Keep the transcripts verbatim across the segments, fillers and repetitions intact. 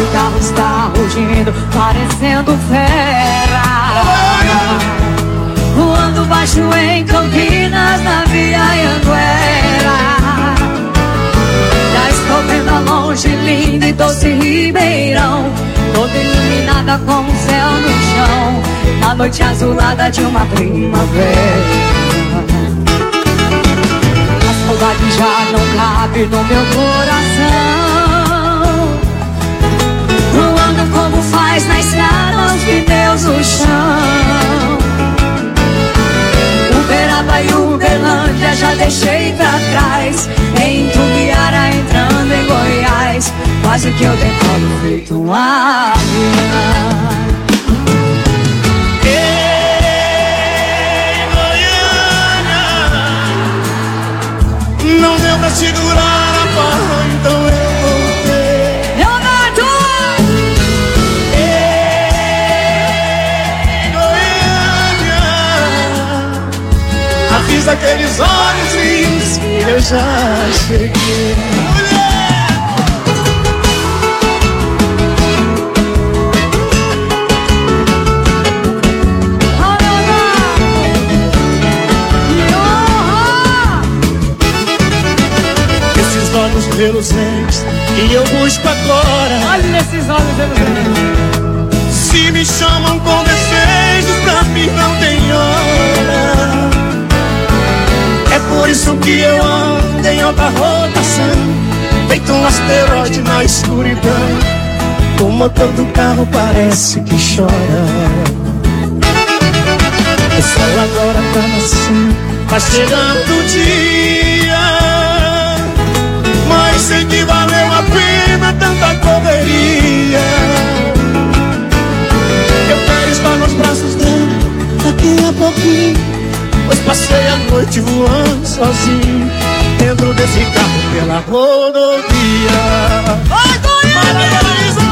o carro está rugindo, parecendo fera. Voando baixo em Campinas, na Via Anhanguera. Já estou vendo a longe, linda e doce Ribeirão, toda iluminada com o céu no chão, na noite azulada de uma primavera. A saudade já não cabe no meu coração, voando como faz na estrada os pneus no chão. Uberaba e Uberlândia já deixei pra trás, em Tumbiara entrando em Goiás, quase que eu decolo feito um avião. Não deu pra segurar a barra, então eu voltei. Leonardo! Ei, Goiânia, avisa aqueles olhos lindos que eu já cheguei. Mulher! Olhos reluzentes que eu busco agora. Olha esses olhos reluzentes. Se me chamam com desejos, pra mim não tem hora. É por isso que eu ando em alta rotação, feito um asteroide na escuridão. O motor do carro parece que chora. O sol agora tá nascendo, tá chegando o dia, mas sei que valeu a pena tanta correria. Eu quero estar nos braços dela daqui a pouquinho, pois passei a noite voando sozinho dentro desse carro pela rodovia. Vai, Goiânia!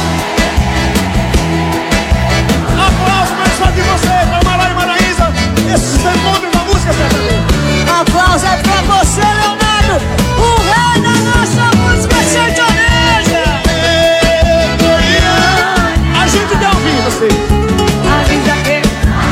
Aplausos mais fã de vocês, Amaral e Maraísa. Esses encontros da música, certamente. Aplausos é pra você, Leonardo, o rei da nossa música sertaneja. Ei, Goiânia, a gente quer ouvir vocês. Avisa que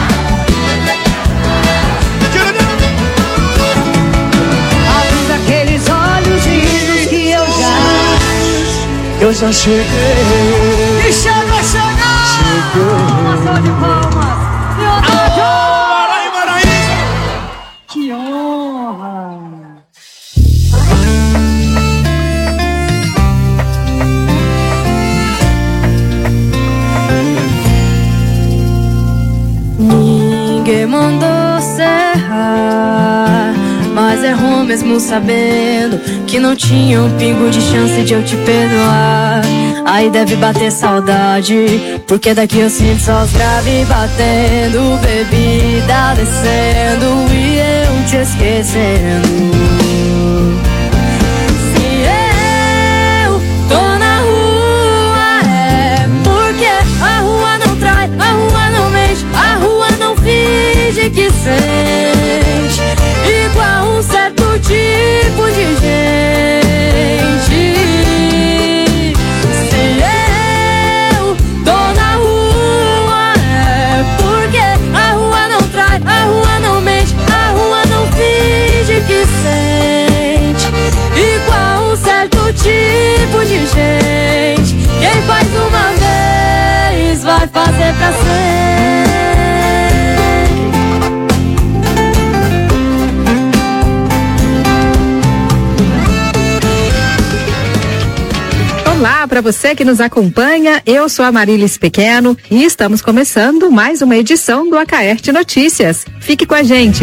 avisa aqueles olhos lindos que eu já Eu já cheguei. E chega, chega! Uma salva de palmas, Leonardo! Amaral e Maraísa. Que honra! Ninguém mandou serrar, mas errou mesmo sabendo que não tinha um pingo de chance de eu te perdoar. Aí deve bater saudade, porque daqui eu sinto só os graves batendo, bebida descendo e eu te esquecendo. Se eu tô na rua é porque a rua não trai, a rua não mente, a rua não finge que sente, igual um certo tipo de gente. Se eu tô na rua é porque a rua não trai, a rua não mente, a rua não finge que sente, igual um certo tipo de gente. Quem faz uma vez vai fazer pra sempre. Olá para você que nos acompanha, eu sou a Marilis Pequeno e estamos começando mais uma edição do Acaerte Notícias. Fique com a gente.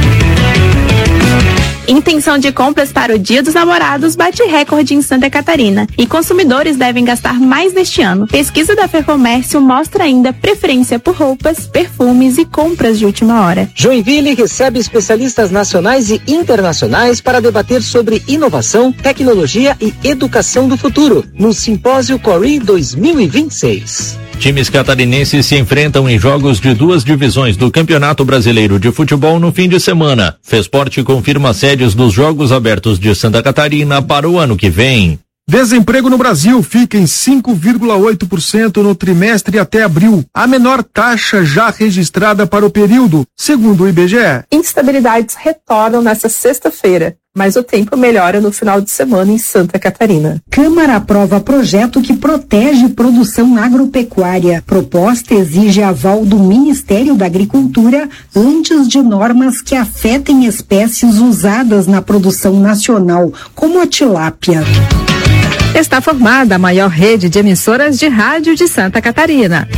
Intenção de compras para o Dia dos Namorados bate recorde em Santa Catarina e consumidores devem gastar mais neste ano. Pesquisa da Fercomércio mostra ainda preferência por roupas, perfumes e compras de última hora. Joinville recebe especialistas nacionais e internacionais para debater sobre inovação, tecnologia e educação do futuro no Simpósio Cori dois mil e vinte e seis. Times catarinenses se enfrentam em jogos de duas divisões do Campeonato Brasileiro de Futebol no fim de semana. Fesporte confirma sedes dos Jogos Abertos de Santa Catarina para o ano que vem. Desemprego no Brasil fica em cinco vírgula oito por cento no trimestre até abril, a menor taxa já registrada para o período, segundo o I B G E. Instabilidades retornam nesta sexta-feira, mas o tempo melhora no final de semana em Santa Catarina. Câmara aprova projeto que protege produção agropecuária. Proposta exige aval do Ministério da Agricultura antes de normas que afetem espécies usadas na produção nacional, como a tilápia. Está formada a maior rede de emissoras de rádio de Santa Catarina.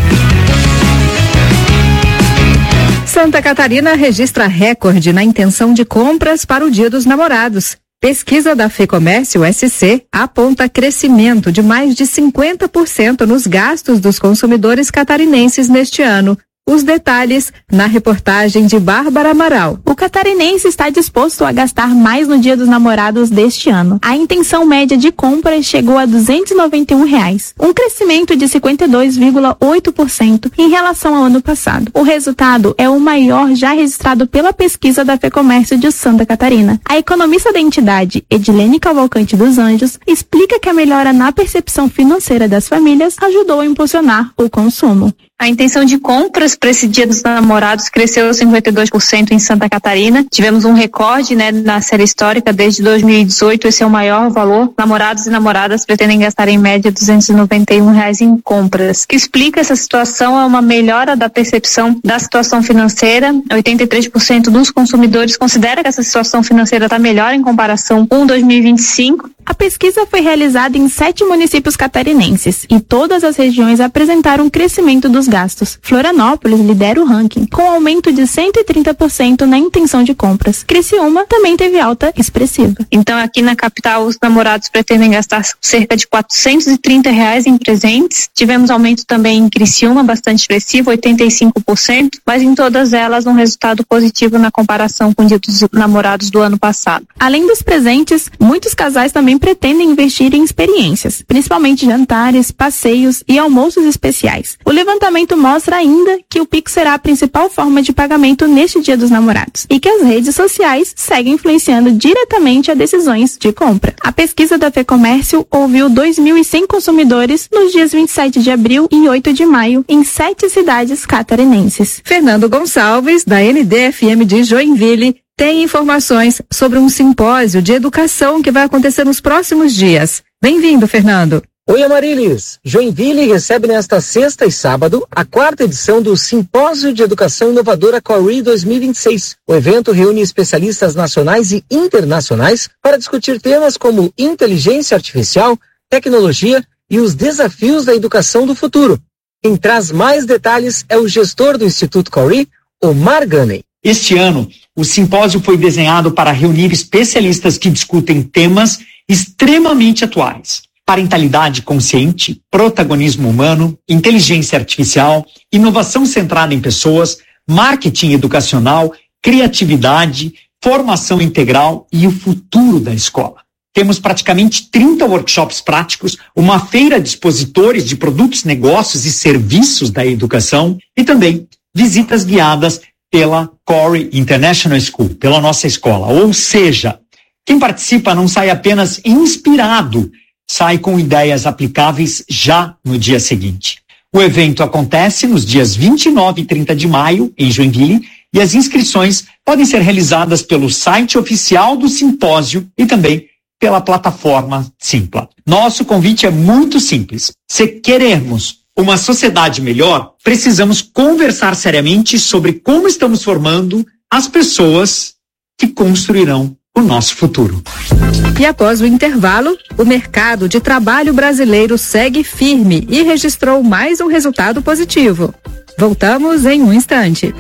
Santa Catarina registra recorde na intenção de compras para o Dia dos Namorados. Pesquisa da FEComércio S C aponta crescimento de mais de cinquenta por cento nos gastos dos consumidores catarinenses neste ano. Os detalhes na reportagem de Bárbara Amaral. O catarinense está disposto a gastar mais no Dia dos Namorados deste ano. A intenção média de compra chegou a duzentos e noventa e um reais, um crescimento de cinquenta e dois vírgula oito por cento em relação ao ano passado. O resultado é o maior já registrado pela pesquisa da FEComércio de Santa Catarina. A economista da entidade, Edilene Cavalcante dos Anjos, explica que a melhora na percepção financeira das famílias ajudou a impulsionar o consumo. A intenção de compras para esse Dia dos Namorados cresceu cinquenta e dois por cento em Santa Catarina. Tivemos um recorde, né, na série histórica desde dois mil e dezoito. Esse é o maior valor. Namorados e namoradas pretendem gastar em média duzentos e noventa e um reais em compras. O que explica essa situação é uma melhora da percepção da situação financeira. oitenta e três por cento dos consumidores considera que essa situação financeira está melhor em comparação com dois mil e vinte e cinco. A pesquisa foi realizada em sete municípios catarinenses e todas as regiões apresentaram um crescimento dos gastos. Florianópolis lidera o ranking, com aumento de cento e trinta por cento na intenção de compras. Criciúma também teve alta expressiva. Então, aqui na capital, os namorados pretendem gastar cerca de quatrocentos e trinta reais em presentes. Tivemos aumento também em Criciúma, bastante expressivo, oitenta e cinco por cento, mas em todas elas um resultado positivo na comparação com o Dia dos Namorados do ano passado. Além dos presentes, muitos casais também pretendem investir em experiências, principalmente jantares, passeios e almoços especiais. O levantamento mostra ainda que o Pix será a principal forma de pagamento neste Dia dos Namorados e que as redes sociais seguem influenciando diretamente as decisões de compra. A pesquisa da FEComércio ouviu dois mil e cem consumidores nos dias vinte e sete de abril e oito de maio em sete cidades catarinenses. Fernando Gonçalves, da N D F M de Joinville, tem informações sobre um simpósio de educação que vai acontecer nos próximos dias. Bem-vindo, Fernando. Oi, Amarilis. Joinville recebe nesta sexta e sábado a quarta edição do Simpósio de Educação Inovadora Cori dois mil e vinte e seis. O evento reúne especialistas nacionais e internacionais para discutir temas como inteligência artificial, tecnologia e os desafios da educação do futuro. Quem traz mais detalhes é o gestor do Instituto Cori, Omar Ganey. Este ano, o simpósio foi desenhado para reunir especialistas que discutem temas extremamente atuais: parentalidade consciente, protagonismo humano, inteligência artificial, inovação centrada em pessoas, marketing educacional, criatividade, formação integral e o futuro da escola. Temos praticamente trinta workshops práticos, uma feira de expositores de produtos, negócios e serviços da educação e também visitas guiadas pela Cori International School, pela nossa escola. Ou seja, quem participa não sai apenas inspirado, sai com ideias aplicáveis já no dia seguinte. O evento acontece nos dias vinte e nove e trinta de maio, em Joinville, e as inscrições podem ser realizadas pelo site oficial do simpósio e também pela plataforma Simpla. Nosso convite é muito simples. Se queremos uma sociedade melhor, precisamos conversar seriamente sobre como estamos formando as pessoas que construirão o nosso futuro. E após o intervalo, o mercado de trabalho brasileiro segue firme e registrou mais um resultado positivo. Voltamos em um instante.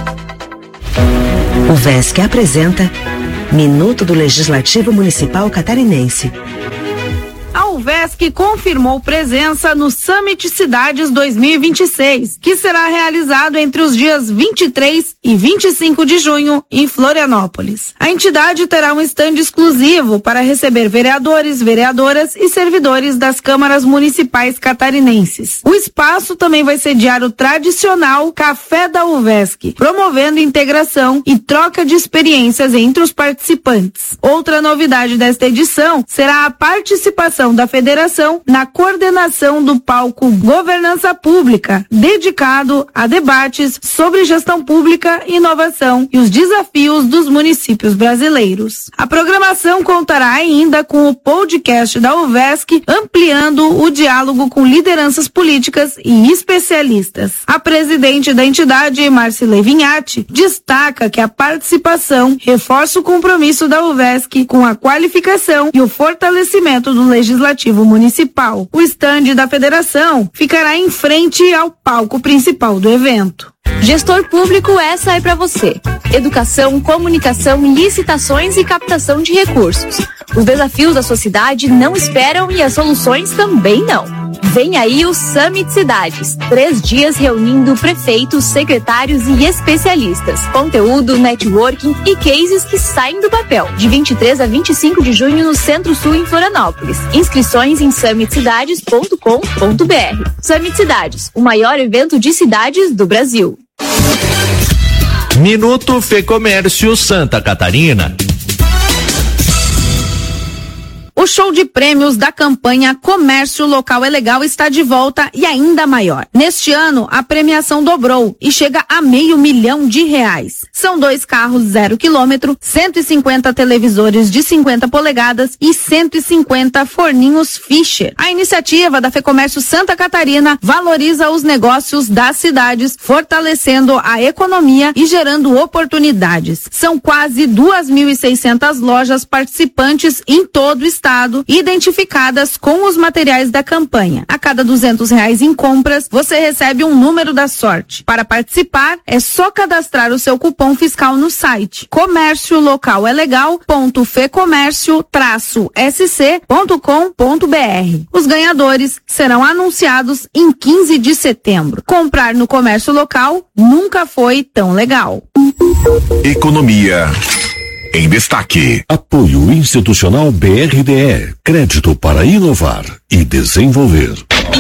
O V E S C apresenta Minuto do Legislativo Municipal Catarinense. A U V E S C confirmou presença no Summit Cidades dois mil e vinte e seis, que será realizado entre os dias vinte e três e vinte e cinco de junho em Florianópolis. A entidade terá um estande exclusivo para receber vereadores, vereadoras e servidores das câmaras municipais catarinenses. O espaço também vai sediar o tradicional Café da U V E S C, promovendo integração e troca de experiências entre os participantes. Outra novidade desta edição será a participação atuação da federação na coordenação do palco Governança Pública, dedicado a debates sobre gestão pública, inovação e os desafios dos municípios brasileiros. A programação contará ainda com o podcast da UVESC, ampliando o diálogo com lideranças políticas e especialistas. A presidente da entidade, Marcile Vignati, destaca que a participação reforça o compromisso da UVESC com a qualificação e o fortalecimento do Legislativo Municipal. O estande da federação ficará em frente ao palco principal do evento. Gestor público, essa é para você. Educação, comunicação, licitações e captação de recursos. Os desafios da sua cidade não esperam e as soluções também não. Vem aí o Summit Cidades. Três dias reunindo prefeitos, secretários e especialistas. Conteúdo, networking e cases que saem do papel. De vinte e três a vinte e cinco de junho no Centro-Sul, em Florianópolis. Inscrições em summit cidades ponto com ponto b r. Summit Cidades, o maior evento de cidades do Brasil. Minuto Fecomércio Santa Catarina. O show de prêmios da campanha Comércio Local é Legal está de volta e ainda maior. Neste ano, a premiação dobrou e chega a meio milhão de reais. São dois carros zero quilômetro, cento e cinquenta televisores de cinquenta polegadas e cento e cinquenta forninhos Fischer. A iniciativa da Fecomércio Santa Catarina valoriza os negócios das cidades, fortalecendo a economia e gerando oportunidades. São quase duas mil e seiscentas lojas participantes em todo o estado, identificadas com os materiais da campanha. A cada duzentos reais em compras, você recebe um número da sorte. Para participar, é só cadastrar o seu cupom fiscal no site comércio local é legal ponto fecomércio traço s c ponto com ponto b r. Os ganhadores serão anunciados em quinze de setembro. Comprar no comércio local nunca foi tão legal. Economia em destaque. Apoio institucional B R D E. Crédito para inovar e desenvolver.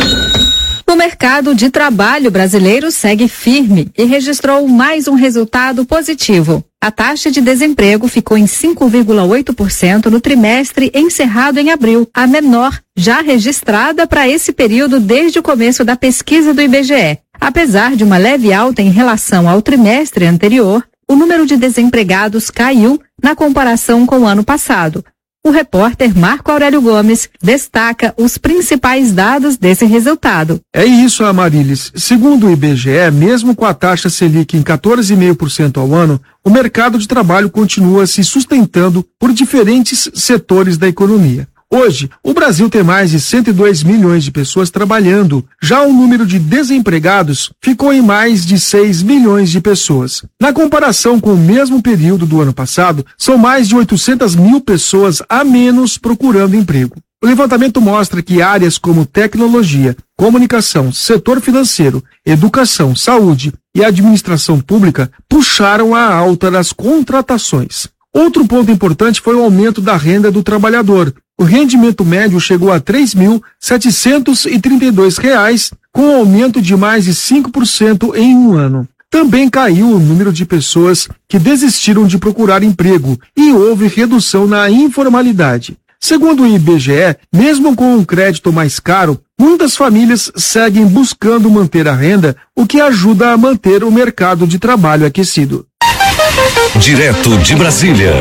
O mercado de trabalho brasileiro segue firme e registrou mais um resultado positivo. A taxa de desemprego ficou em cinco vírgula oito por cento no trimestre encerrado em abril, a menor já registrada para esse período desde o começo da pesquisa do I B G E. Apesar de uma leve alta em relação ao trimestre anterior, o número de desempregados caiu na comparação com o ano passado. O repórter Marco Aurélio Gomes destaca os principais dados desse resultado. É isso, Amarilis. Segundo o I B G E, mesmo com a taxa Selic em quatorze vírgula cinco por cento ao ano, o mercado de trabalho continua se sustentando por diferentes setores da economia. Hoje, o Brasil tem mais de cento e dois milhões de pessoas trabalhando. Já o número de desempregados ficou em mais de seis milhões de pessoas. Na comparação com o mesmo período do ano passado, são mais de oitocentas mil pessoas a menos procurando emprego. O levantamento mostra que áreas como tecnologia, comunicação, setor financeiro, educação, saúde e administração pública puxaram a alta das contratações. Outro ponto importante foi o aumento da renda do trabalhador. O rendimento médio chegou a três mil setecentos e trinta e dois reais, com um aumento de mais de cinco por cento em um ano. Também caiu o número de pessoas que desistiram de procurar emprego e houve redução na informalidade. Segundo o I B G E, mesmo com um crédito mais caro, muitas famílias seguem buscando manter a renda, o que ajuda a manter o mercado de trabalho aquecido. Direto de Brasília.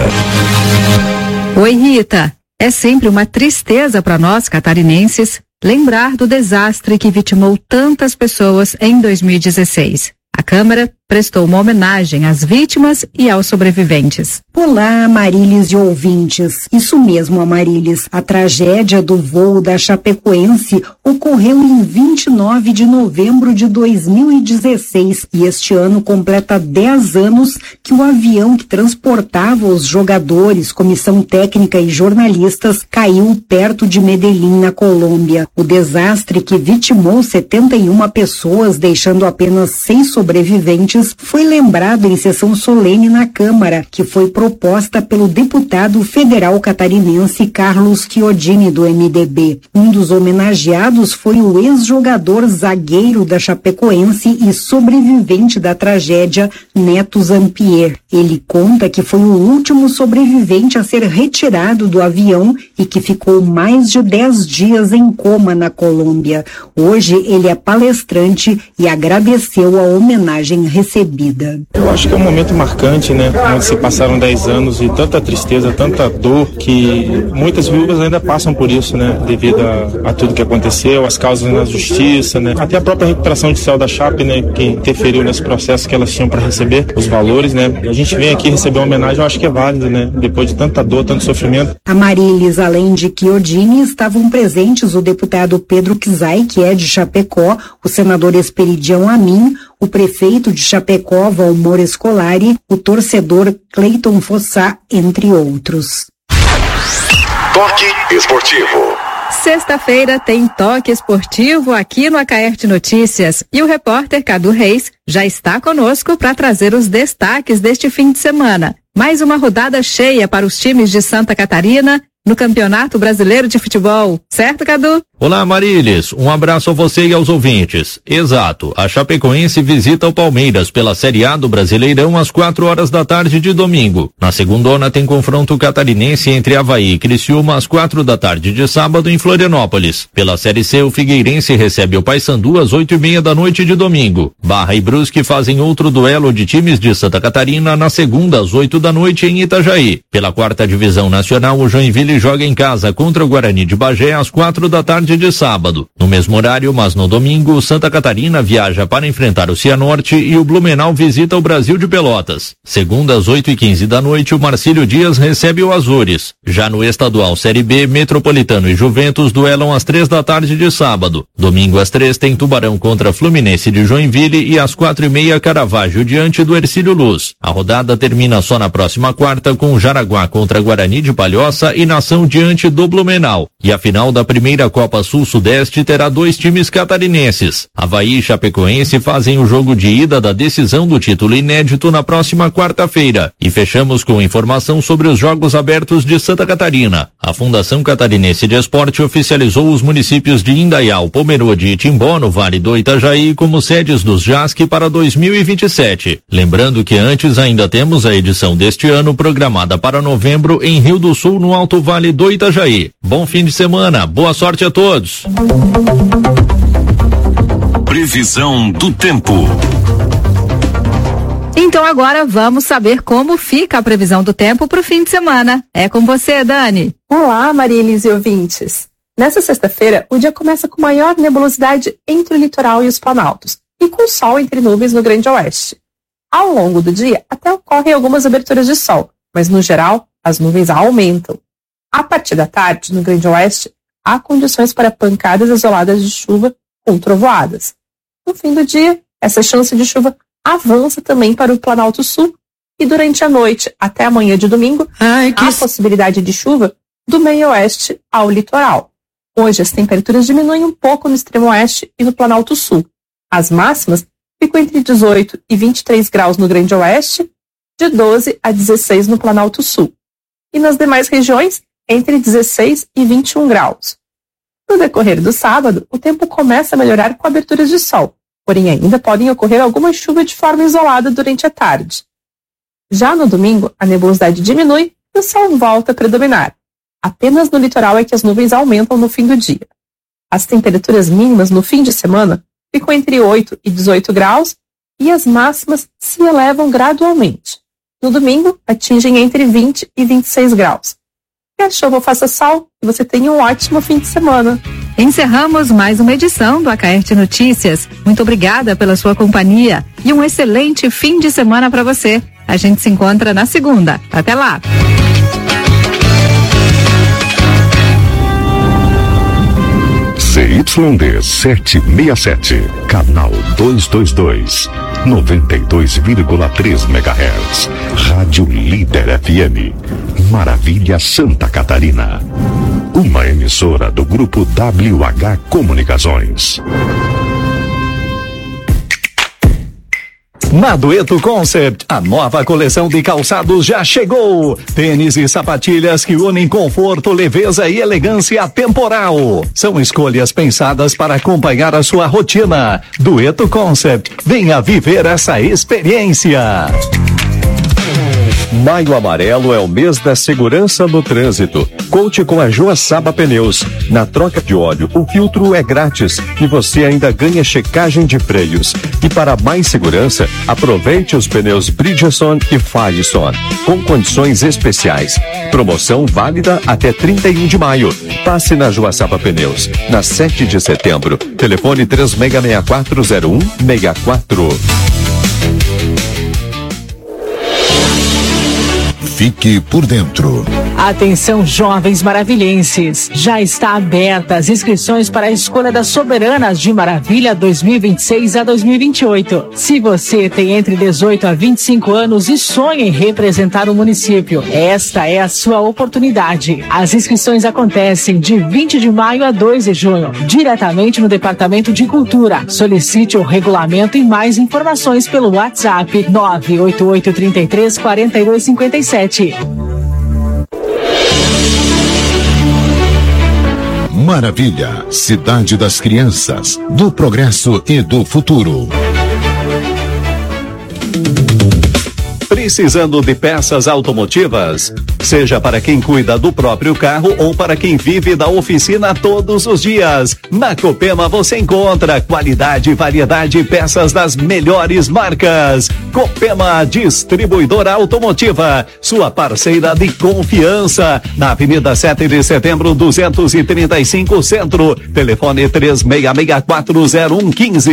Oi, Rita. É sempre uma tristeza para nós catarinenses lembrar do desastre que vitimou tantas pessoas em dois mil e dezesseis. A Câmara prestou uma homenagem às vítimas e aos sobreviventes. Olá, Amarilis e ouvintes. Isso mesmo, Amarilis. A tragédia do voo da Chapecoense ocorreu em vinte e nove de novembro de dois mil e dezesseis e este ano completa dez anos que o avião que transportava os jogadores, comissão técnica e jornalistas caiu perto de Medellín, na Colômbia. O desastre, que vitimou setenta e uma pessoas, deixando apenas seis sobreviventes, Mendes foi lembrado em sessão solene na Câmara, que foi proposta pelo deputado federal catarinense Carlos Chiodini, do M D B. Um dos homenageados foi o ex-jogador zagueiro da Chapecoense e sobrevivente da tragédia, Neto Zampier. Ele conta que foi o último sobrevivente a ser retirado do avião e que ficou mais de dez dias em coma na Colômbia. Hoje ele é palestrante e agradeceu a homenagem recebida. Eu acho que é um momento marcante, né? Onde se passaram dez anos e tanta tristeza, tanta dor, que muitas viúvas ainda passam por isso, né? Devido a, a tudo que aconteceu, as causas na justiça, né? Até a própria recuperação judicial da Chape, né? Que interferiu nesse processo que elas tinham para receber, os valores, né? A gente vem aqui receber uma homenagem, eu acho que é válido, né? Depois de tanta dor, tanto sofrimento. A Marilis, além de Chiodini, estavam presentes o deputado Pedro Kizai, que é de Chapecó, o senador Esperidião Amin, o prefeito de Chapecó, Valmor Scolari, o torcedor Cleiton Fossá, entre outros. Toque esportivo. Sexta-feira tem toque esportivo aqui no Acaerte Notícias e o repórter Cadu Reis já está conosco para trazer os destaques deste fim de semana. Mais uma rodada cheia para os times de Santa Catarina no Campeonato Brasileiro de Futebol, certo, Cadu? Olá, Marilis, um abraço a você e aos ouvintes. Exato, a Chapecoense visita o Palmeiras pela Série A do Brasileirão às quatro horas da tarde de domingo. Na segundona tem confronto catarinense entre Avaí e Criciúma às quatro da tarde de sábado em Florianópolis. Pela Série C, o Figueirense recebe o Paysandu às oito e meia da noite de domingo. Barra e Brusque fazem outro duelo de times de Santa Catarina na segunda às oito da noite em Itajaí. Pela quarta divisão nacional, o Joinville joga em casa contra o Guarani de Bagé às quatro da tarde de sábado. No mesmo horário, mas no domingo, Santa Catarina viaja para enfrentar o Cianorte e o Blumenau visita o Brasil de Pelotas. Segunda às oito e quinze da noite, o Marcílio Dias recebe o Azures. Já no estadual Série B, Metropolitano e Juventus duelam às três da tarde de sábado. Domingo às três tem Tubarão contra Fluminense de Joinville e às quatro e meia Caravaggio diante do Hercílio Luz. A rodada termina só na próxima quarta com Jaraguá contra Guarani de Palhoça e Nação diante do Blumenau. E a final da primeira Copa Sul-Sudeste terá dois times catarinenses. Avaí e Chapecoense fazem o jogo de ida da decisão do título inédito na próxima quarta-feira. E fechamos com informação sobre os Jogos Abertos de Santa Catarina. A Fundação Catarinense de Esporte oficializou os municípios de Indaial, Pomerode e Timbó, no Vale do Itajaí, como sedes dos J A S C para dois mil e vinte e sete. Lembrando que antes ainda temos a edição deste ano programada para novembro em Rio do Sul, no Alto Vale do Itajaí. Bom fim de semana, boa sorte a todos. Previsão do tempo. Então agora vamos saber como fica a previsão do tempo para o fim de semana. É com você, Dani. Olá, Marilis e ouvintes. Nessa sexta-feira, o dia começa com maior nebulosidade entre o litoral e os planaltos, e com sol entre nuvens no Grande Oeste. Ao longo do dia, até ocorrem algumas aberturas de sol, mas no geral, as nuvens aumentam. A partir da tarde, no Grande Oeste, há condições para pancadas isoladas de chuva com trovoadas. No fim do dia, essa chance de chuva avança também para o Planalto Sul e durante a noite até amanhã de domingo, Ai, que... há possibilidade de chuva do meio oeste ao litoral. Hoje as temperaturas diminuem um pouco no extremo oeste e no Planalto Sul. As máximas ficam entre dezoito e vinte e três graus no Grande Oeste, de doze a dezesseis no Planalto Sul. E nas demais regiões, entre dezesseis e vinte e um graus. No decorrer do sábado, o tempo começa a melhorar com aberturas de sol, porém ainda podem ocorrer algumas chuvas de forma isolada durante a tarde. Já no domingo, a nebulosidade diminui e o sol volta a predominar. Apenas no litoral é que as nuvens aumentam no fim do dia. As temperaturas mínimas no fim de semana ficam entre oito e dezoito graus e as máximas se elevam gradualmente. No domingo, atingem entre vinte e vinte e seis graus. Que a chuva faça sol e você tenha um ótimo fim de semana. Encerramos mais uma edição do Acaerte Notícias. Muito obrigada pela sua companhia e um excelente fim de semana para você. A gente se encontra na segunda. Até lá! C Y D setecentos e sessenta e sete, canal duzentos e vinte e dois, noventa e dois vírgula três megahertz, Rádio Líder F M, Maravilha, Santa Catarina. Uma emissora do Grupo W H Comunicações. Na Dueto Concept, a nova coleção de calçados já chegou. Tênis e sapatilhas que unem conforto, leveza e elegância temporal. São escolhas pensadas para acompanhar a sua rotina. Dueto Concept, venha viver essa experiência. Maio Amarelo é o mês da segurança no trânsito. Conte com a Joaçaba Pneus. Na troca de óleo, o filtro é grátis e você ainda ganha checagem de freios. E para mais segurança, aproveite os pneus Bridgestone e Firestone, com condições especiais. Promoção válida até trinta e um de maio. Passe na Joaçaba Pneus, na sete de setembro. Telefone três seis seis quatro zero um seis quatro. Fique por dentro. Atenção, jovens maravilhenses. Já está aberta as inscrições para a escolha das soberanas de Maravilha dois mil e vinte e seis a dois mil e vinte e oito. Se você tem entre dezoito a vinte e cinco anos e sonha em representar o município, esta é a sua oportunidade. As inscrições acontecem de vinte de maio a dois de junho, diretamente no Departamento de Cultura. Solicite o regulamento e mais informações pelo WhatsApp nove oito oito três três quatro dois cinco sete. Maravilha, cidade das crianças, do progresso e do futuro. Precisando de peças automotivas? Seja para quem cuida do próprio carro ou para quem vive da oficina todos os dias. Na Copema você encontra qualidade e variedade de peças das melhores marcas. Copema Distribuidora Automotiva, sua parceira de confiança. Na Avenida sete de Setembro, duzentos e trinta e cinco, Centro. Telefone três seis seis quatro zero um um cinco.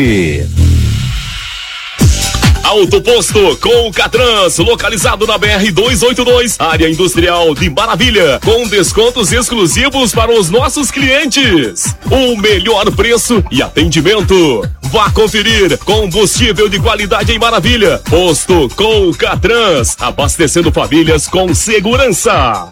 Auto Posto com o Catrans, localizado na B R duzentos e oitenta e dois, área industrial de Maravilha, com descontos exclusivos para os nossos clientes. O melhor preço e atendimento. Vá conferir combustível de qualidade em Maravilha. Posto com o Catrans, abastecendo famílias com segurança.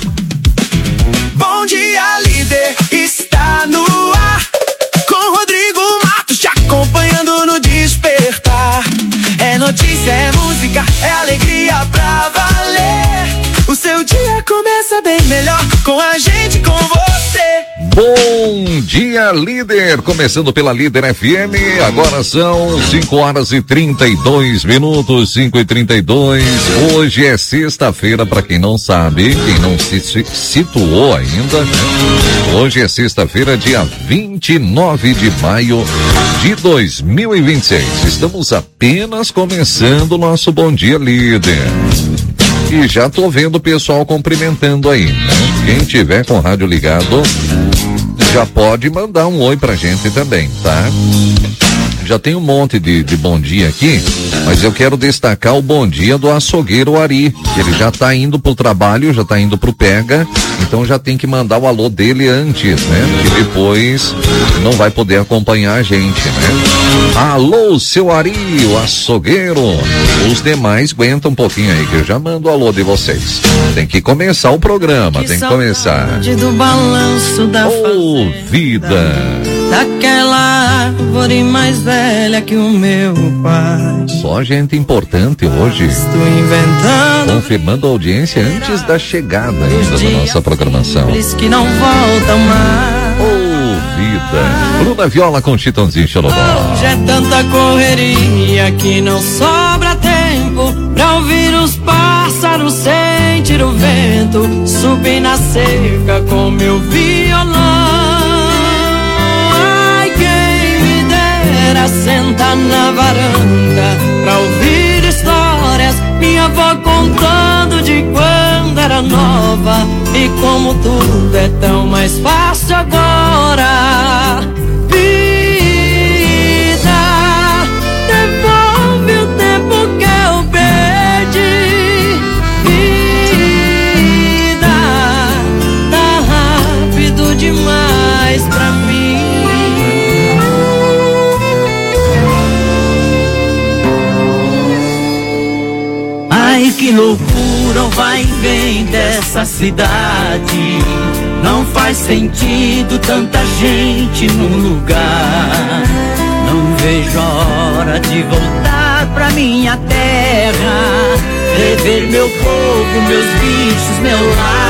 Bom dia, líder, está no ar. Com Rodrigo Matos te acompanhando no despertar. É notícia, é música, é alegria pra valer. O seu dia começa bem melhor com a gente, com você. Bom dia, líder. Começando pela Líder F M. Agora são cinco horas e trinta e dois minutos, cinco e trinta e dois. Hoje é sexta-feira, para quem não sabe, quem não se situou ainda. Hoje é sexta-feira, dia vinte e nove de maio de dois mil e vinte e seis. Estamos apenas começando o nosso Bom Dia, Líder. E já tô vendo o pessoal cumprimentando aí, né? Quem tiver com o rádio ligado, já pode mandar um oi pra gente também, tá? Já tem um monte de, de bom dia aqui, mas eu quero destacar o bom dia do açougueiro Ari, que ele já tá indo pro trabalho, já tá indo pro Pega, então já tem que mandar o alô dele antes, né? Porque depois não vai poder acompanhar a gente, né? Alô, seu Ari, o açougueiro. Os demais aguentam um pouquinho aí, que eu já mando o alô de vocês. Tem que começar o programa, que tem que começar. Do balanço da Ô, vida. Daquela árvore mais velha que o meu pai. Só gente importante hoje. Estou inventando. Confirmando a audiência antes da chegada ainda da nossa programação. Eles que não voltam mais. Ô, vida. Bruna Viola com Chitãozinho Chororó. Hoje é tanta correria que não sobra tempo pra ouvir os pássaros, sentir o vento, subir na cerca com meu violão. Sentar na varanda pra ouvir histórias, minha avó contando de quando era nova e como tudo é tão mais fácil agora. Vida, devolve o tempo que eu perdi. Vida, tá rápido demais pra mim. Ai, que loucura, vai e vem dessa cidade. Não faz sentido tanta gente num lugar. Não vejo a hora de voltar pra minha terra, rever meu povo, meus bichos, meu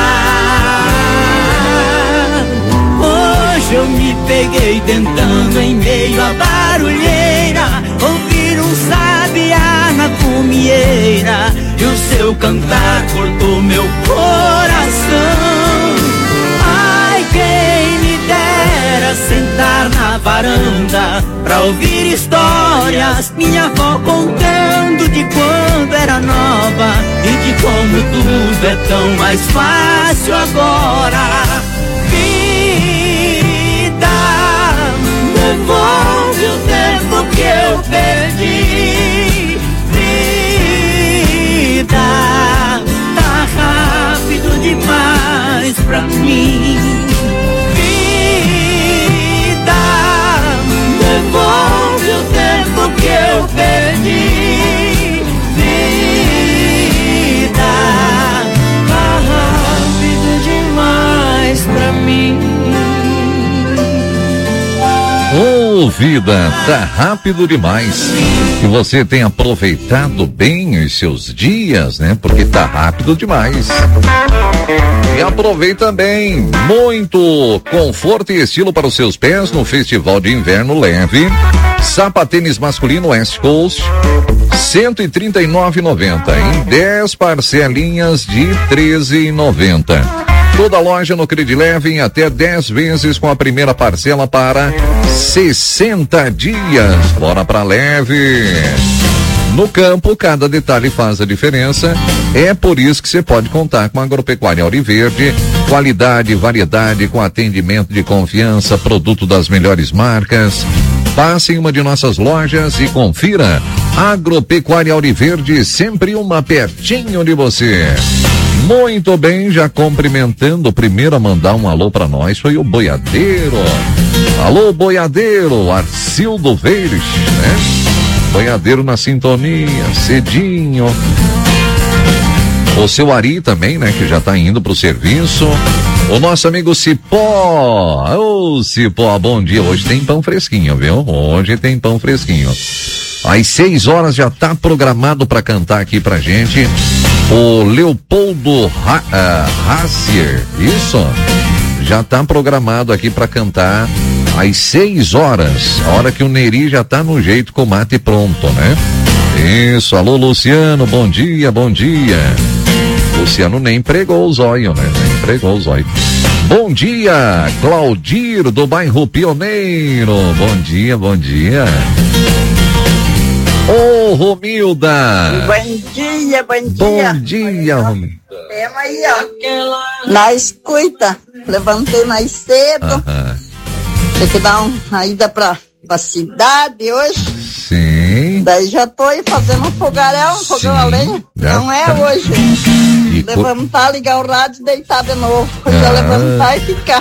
lar. Hoje eu me peguei tentando em meio à barulheira ouvir um sabiá na fumieira, e o seu cantar cortou meu coração. Ai, quem me dera sentar na varanda pra ouvir histórias, minha avó contando de quando era nova e de como tudo é tão mais fácil agora. Vida, devolve o tempo que eu perdi. Vida, tá rápido demais pra mim. Vida, devolve o tempo que eu perdi. Vida, tá rápido demais pra mim. Ô, vida, tá rápido demais. Que você tenha aproveitado bem os seus dias, né? Porque tá rápido demais. E aproveita bem, muito conforto e estilo para os seus pés no Festival de Inverno Leve. Sapatênis masculino West Coast, cento e trinta e nove reais e noventa centavos, em dez parcelinhas de treze reais e noventa centavos. Toda loja no Credileve em até dez vezes com a primeira parcela para sessenta dias. Bora pra Leve. No campo, cada detalhe faz a diferença. É por isso que você pode contar com a Agropecuária Ouro Verde. Qualidade e variedade com atendimento de confiança, produto das melhores marcas. Passe em uma de nossas lojas e confira. Agropecuária Ouro Verde, sempre uma pertinho de você. Muito bem, já cumprimentando, o primeiro a mandar um alô pra nós foi o Boiadeiro. Alô, Boiadeiro, Arcildo Veires, né? Boiadeiro na sintonia, cedinho. O seu Ari também, né, que já tá indo pro serviço. O nosso amigo Cipó. Ô, Cipó, bom dia. Hoje tem pão fresquinho, viu? Hoje tem pão fresquinho. Às seis horas já tá programado pra cantar aqui pra gente o Leopoldo ha uh, Hassier. Isso? Já tá programado aqui pra cantar às seis horas. A hora que o Neri já tá no jeito com o mate pronto, né? Isso. Alô, Luciano, bom dia, bom dia. Luciano nem pregou o zóio, né? Nem pregou o zóio. Bom dia, Claudir, do bairro Pioneiro. Bom dia, bom dia. Ô, oh, Romilda. Bom dia, bom dia. Bom dia, Romilda. Temos aí, ó. Na escuta. Levantei mais cedo. Aham. Tem que dar uma ida pra, pra cidade hoje. Sim. Daí já tô aí fazendo um fogaréu, um fogão a lenha. Não é tá. hoje. E levantar, co... ligar o rádio e deitar de novo. Hoje ah. é levantar e ficar.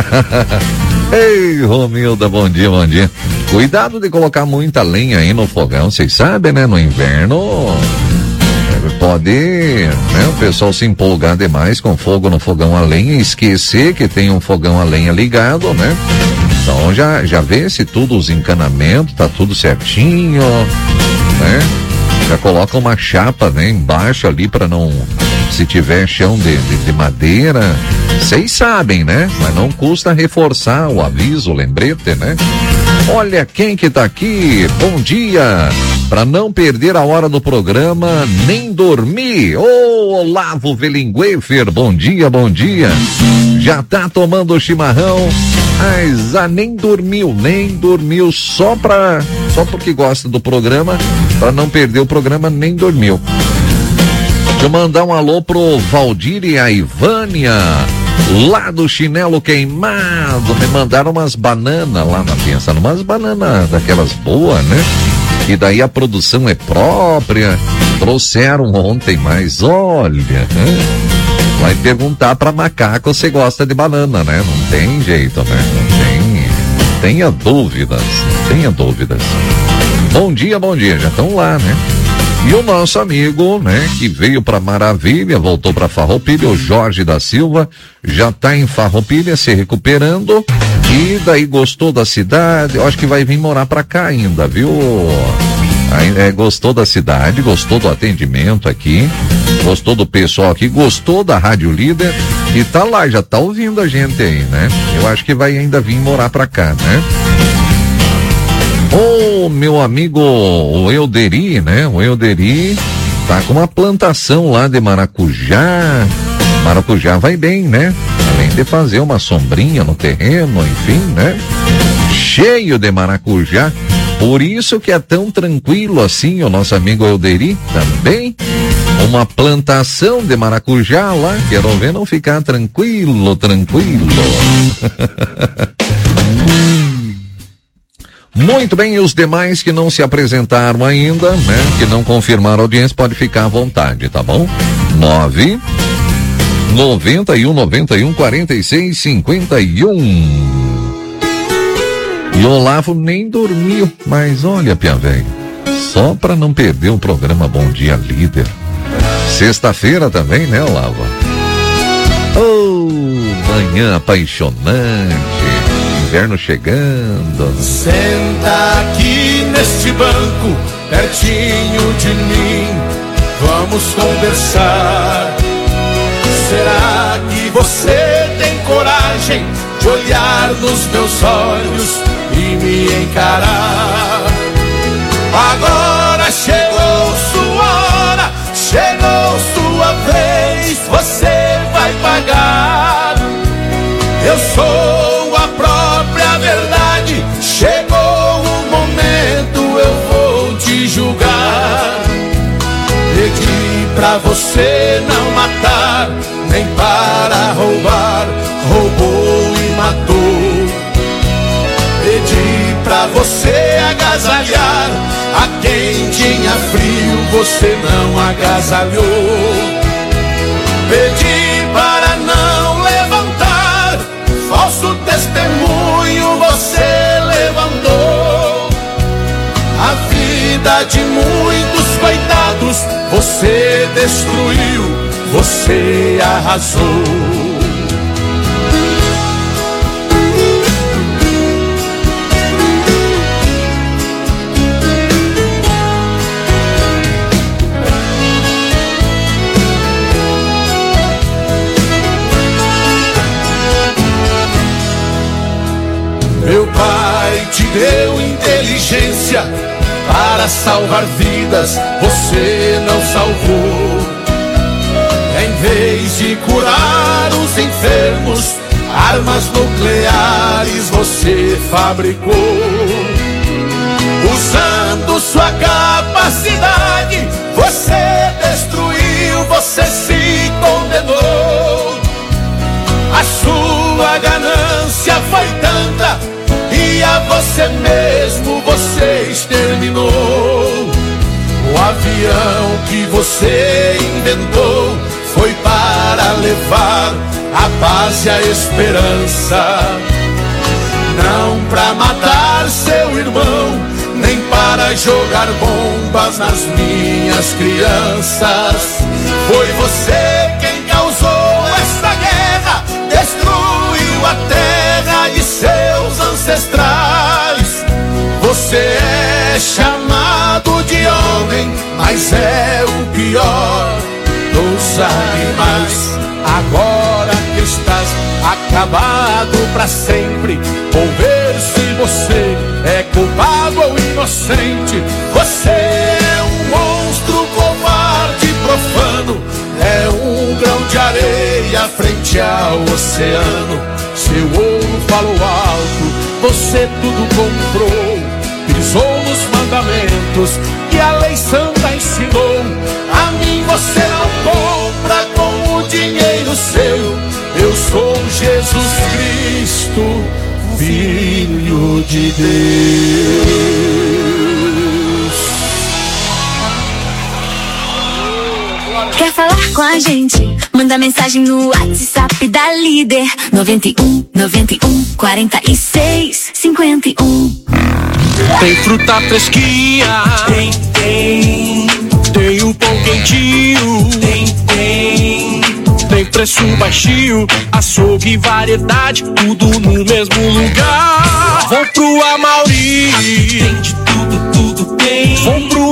Ei, Romilda, bom dia, bom dia. Cuidado de colocar muita lenha aí no fogão, vocês sabem, né? No inverno pode, né, o pessoal se empolgar demais com fogo no fogão a lenha e esquecer que tem um fogão a lenha ligado, né? Então já, já vê se tudo, os encanamentos, tá tudo certinho, né? Já coloca uma chapa, né, embaixo ali para não, se tiver chão de, de, de madeira, vocês sabem, né? Mas não custa reforçar o aviso, o lembrete, né? Olha quem que tá aqui, bom dia, para não perder a hora do programa, nem dormir, ô oh, Olavo Velinguefer, bom dia, bom dia, já tá tomando chimarrão, mas ah, nem dormiu, nem dormiu, só pra, só porque gosta do programa, para não perder o programa, nem dormiu. Deixa eu mandar um alô pro Valdir e a Ivânia, lá do Chinelo Queimado, me mandaram umas bananas lá na pensa, umas bananas daquelas boas, né? E daí a produção é própria, trouxeram ontem, mas olha, né? Vai perguntar pra macaco se gosta de banana, né? Não tem jeito, né? Não tem, tenha dúvidas, tenha dúvidas. Bom dia, bom dia, já estão lá, né? E o nosso amigo, né, que veio para Maravilha, voltou para Farroupilha, o Jorge da Silva, já tá em Farroupilha se recuperando e daí gostou da cidade, eu acho que vai vir morar para cá ainda, viu? Aí, é, gostou da cidade, gostou do atendimento aqui, gostou do pessoal aqui, gostou da Rádio Líder e tá lá, já tá ouvindo a gente aí, né? Eu acho que vai ainda vir morar pra cá, né? Ô, meu amigo, o Euderi, né? O Euderi tá com uma plantação lá de maracujá. Maracujá vai bem, né? Além de fazer uma sombrinha no terreno, enfim, né? Cheio de maracujá. Por isso que é tão tranquilo assim o nosso amigo Euderi também. Uma plantação de maracujá lá. Quero ver não ficar tranquilo, tranquilo. Muito bem, e os demais que não se apresentaram ainda, né? Que não confirmaram a audiência, pode ficar à vontade, tá bom? Nove noventa e um, noventa e um, quarenta e seis, cinquenta e um. E o Olavo nem dormiu, mas olha, Pia Velho, só pra não perder o programa Bom Dia Líder. Sexta-feira também, né, Olavo? Oh, manhã apaixonante, inverno chegando. Senta aqui neste banco, pertinho de mim, vamos conversar. Será que você tem coragem de olhar nos meus olhos e me encarar? Agora chegou sua hora, chegou sua vez, você vai pagar. Eu sou a própria verdade, chegou o momento, eu vou te julgar. Pedi pra você não matar, nem para roubar, roubou e matou. Pedi pra você agasalhar a quem tinha frio, você não agasalhou. Pedi para não levantar falso testemunho, você levantou. A vida de muitos coitados você destruiu, você arrasou. Meu pai te deu inteligência para salvar vidas, você não salvou. Em vez de curar os enfermos, armas nucleares você fabricou. Usando sua capacidade, você destruiu, você se condenou. A sua ganância foi tanta, e a você mesmo você exterminou. O avião que você inventou foi para levar a paz e a esperança, não para matar seu irmão, nem para jogar bombas nas minhas crianças. Foi você quem causou esta guerra, destruiu a terra e seus ancestrais. Você é chamado de homem, mas é o pior dos animais. Agora que estás acabado pra sempre, vou ver se você é culpado ou inocente. Você é um monstro covarde e profano, é um grão de areia frente ao oceano. Seu ouro falou alto, você tudo comprou, pisou nos mandamentos que a lei santa ensinou. A mim você não compra com o dinheiro seu, eu sou Jesus Cristo, Filho de Deus. Quer falar com a gente? Manda mensagem no WhatsApp da Líder noventa e um, noventa e um, quarenta e seis, cinquenta e um. Tem fruta fresquinha, tem, tem. Tem o pão quentinho, tem, tem. Tem preço baixinho, açougue e variedade, tudo no mesmo lugar. Vou pro Amauri, tem de tudo, tudo tem. Vou pro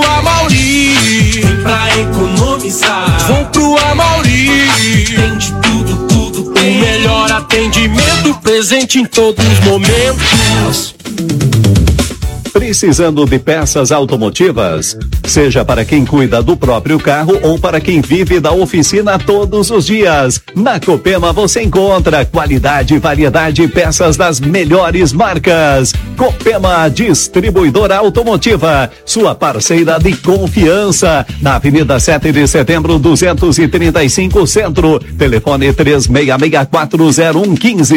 presente em todos os momentos. Precisando de peças automotivas? Seja para quem cuida do próprio carro ou para quem vive da oficina todos os dias. Na Copema você encontra qualidade e variedade de peças das melhores marcas. Copema Distribuidora Automotiva, sua parceira de confiança. Na Avenida sete de Setembro, duzentos e trinta e cinco Centro. Telefone três seis seis quatro zero um um cinco.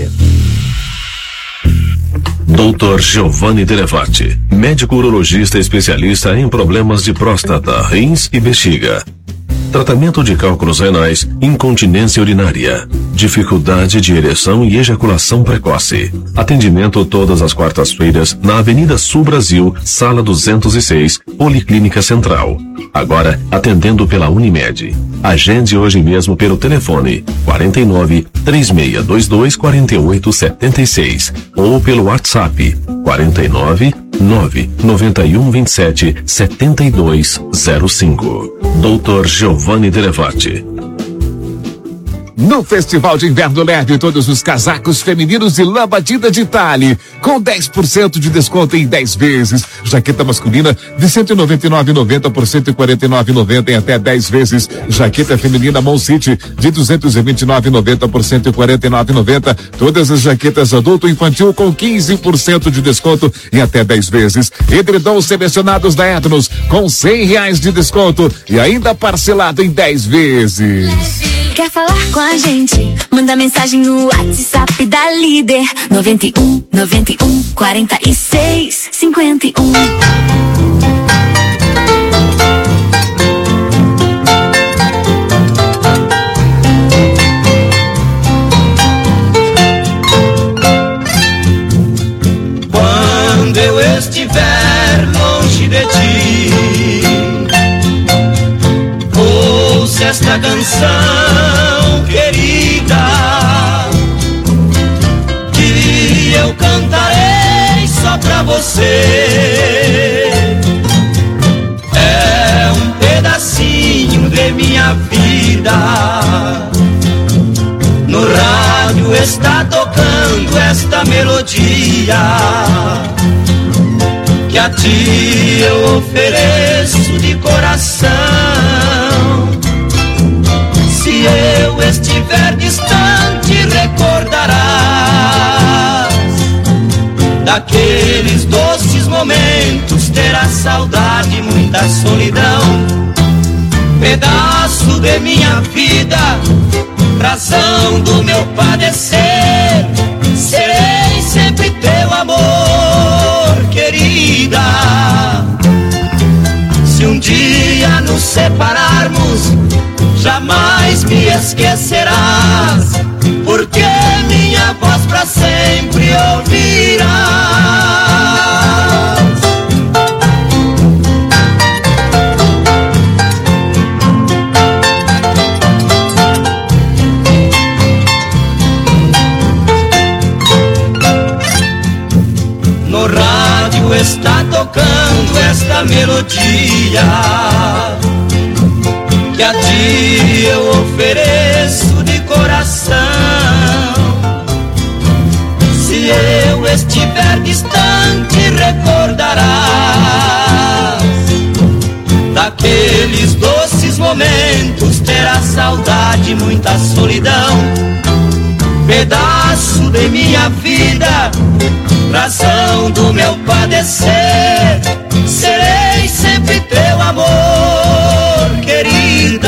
doutor Giovanni Delevati, médico urologista especialista em problemas de próstata, rins e bexiga. Tratamento de cálculos renais, incontinência urinária, dificuldade de ereção e ejaculação precoce. Atendimento todas as quartas-feiras na Avenida Sul Brasil, Sala duzentos e seis, Policlínica Central. Agora atendendo pela Unimed. Agende hoje mesmo pelo telefone quarenta e nove, três seis dois dois, quatro oito sete seis ou pelo WhatsApp quarenta e nove, nove nove um, vinte e sete, setenta e dois zero cinco. doutor Giovanni Delevati. No Festival de Inverno Leve, todos os casacos femininos de lã batida de Tale, com dez por cento de desconto em dez vezes. Jaqueta masculina de cento e noventa e nove reais e noventa centavos por cento e quarenta e nove reais e noventa centavos em até dez vezes. Jaqueta feminina Mall City de duzentos e vinte e nove reais e noventa centavos por cento e quarenta e nove reais e noventa centavos. Todas as jaquetas adulto e infantil com quinze por cento de desconto em até dez vezes. Edredons selecionados da Etnos com cem reais de desconto e ainda parcelado em dez vezes. Quer falar com a gente? Manda mensagem no WhatsApp da Líder noventa e um, noventa e um, quarenta e seis, cinquenta e um. Quando eu estiver longe de ti, ouça esta canção querida, que eu cantarei só pra você. É um pedacinho de minha vida. No rádio está tocando esta melodia, que a ti eu ofereço de coração. Se eu estiver distante, recordarás daqueles doces momentos. Terás saudade e muita solidão. Pedaço de minha vida, razão do meu padecer. Serei sempre teu amor, querida. Se um dia nos separarmos, jamais me esquecerás, porque minha voz pra sempre ouvirás. No rádio está tocando esta melodia, que a ti eu ofereço de coração. Se eu estiver distante, recordarás daqueles doces momentos. Terás saudade e muita solidão. Pedaço de minha vida, razão do meu padecer. Serei sempre teu amor, querida.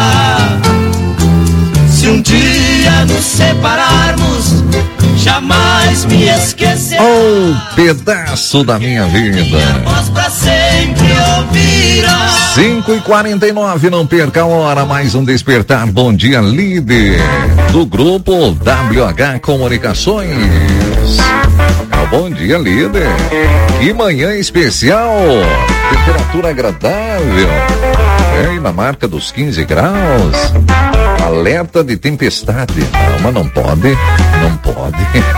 Se um dia nos separarmos, jamais me esquecerás. Um pedaço da minha vida. Minha voz pra sempre ouvirás. cinco e quarenta e nove, não perca a hora, mais um Despertar Bom Dia Líder, do grupo W H Comunicações. Bom dia, líder. Que manhã especial. Temperatura agradável. É, na marca dos quinze graus. Alerta de tempestade. Não, mas não pode. Não pode.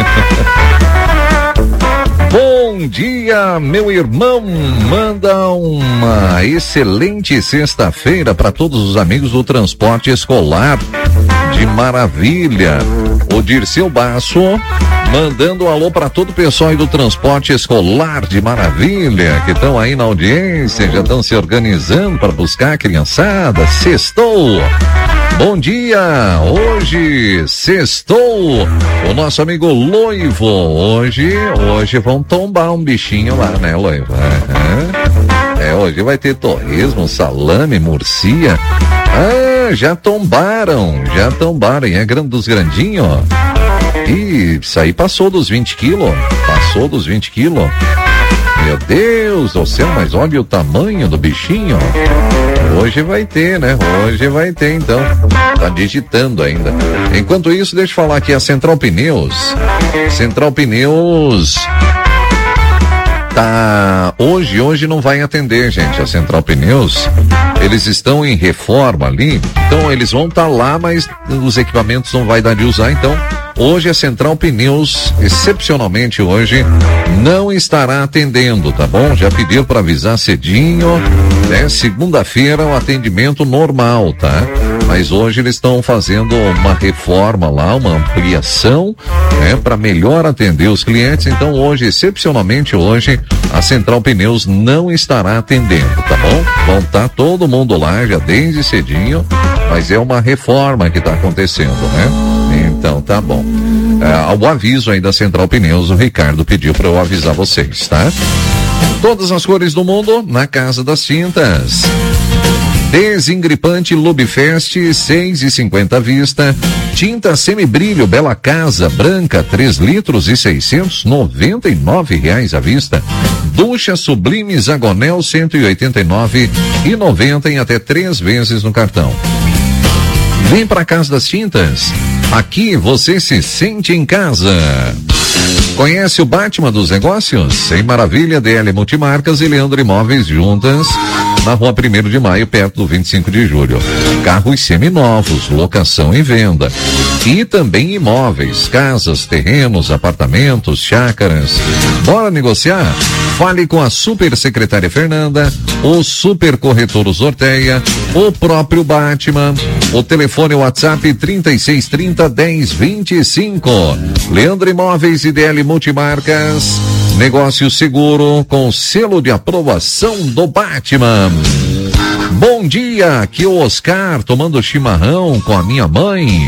Bom dia, meu irmão. Manda uma excelente sexta-feira para todos os amigos do transporte escolar de Maravilha. O Dirceu Basso mandando um alô para todo o pessoal aí do transporte escolar de Maravilha, que estão aí na audiência, já estão se organizando para buscar a criançada. Sextou! Bom dia! Hoje, sextou! O nosso amigo Loivo, hoje, hoje vão tombar um bichinho lá, né, Loivo? É, é, hoje vai ter torresmo, salame, murcia. Ah, já tombaram, já tombaram, é grande dos grandinhos, ó. E isso aí passou dos vinte quilos, passou dos vinte quilos. Meu Deus do céu, mas olha o tamanho do bichinho. Hoje vai ter, né? Hoje vai ter, então. Tá digitando ainda. Enquanto isso, deixa eu falar aqui a Central Pneus. Central Pneus tá... Hoje, hoje não vai atender, gente, a Central Pneus. Eles estão em reforma ali, então eles vão estar tá lá, mas os equipamentos não vai dar de usar, então... Hoje a Central Pneus, excepcionalmente hoje, não estará atendendo, tá bom? Já pediram para avisar cedinho, né? Segunda-feira o atendimento normal, tá? Mas hoje eles estão fazendo uma reforma lá, uma ampliação, né? Para melhor atender os clientes, então hoje, excepcionalmente hoje, a Central Pneus não estará atendendo, tá bom? Vão estar todo mundo lá já desde cedinho, mas é uma reforma que está acontecendo, né? Então tá bom. É, o aviso aí da Central Pneus, o Ricardo pediu para eu avisar vocês, tá? Todas as cores do mundo na Casa das Tintas. Desengripante Lubifest, seis e cinquenta à vista. Tinta semibrilho Bela Casa branca, três litros e seiscentos noventa e nove reais à vista. Ducha Sublime Zagonel, cento e oitenta e nove e noventa em até três vezes no cartão. Vem pra Casa das Tintas. Aqui você se sente em casa. Conhece o Batman dos negócios? Em Maravilha, D L Multimarcas e Leandro Imóveis juntas, na rua primeiro de maio, perto do vinte e cinco de julho. Carros seminovos, locação e venda. E também imóveis, casas, terrenos, apartamentos, chácaras. Bora negociar? Fale com a super secretária Fernanda, o super corretor Zorteia, o próprio Batman. O telefone WhatsApp trinta e seis trinta, dez, vinte e cinco. Leandro Imóveis e D L Multimarcas. Negócio seguro com selo de aprovação do Batman. Bom dia, aqui é o Oscar tomando chimarrão com a minha mãe.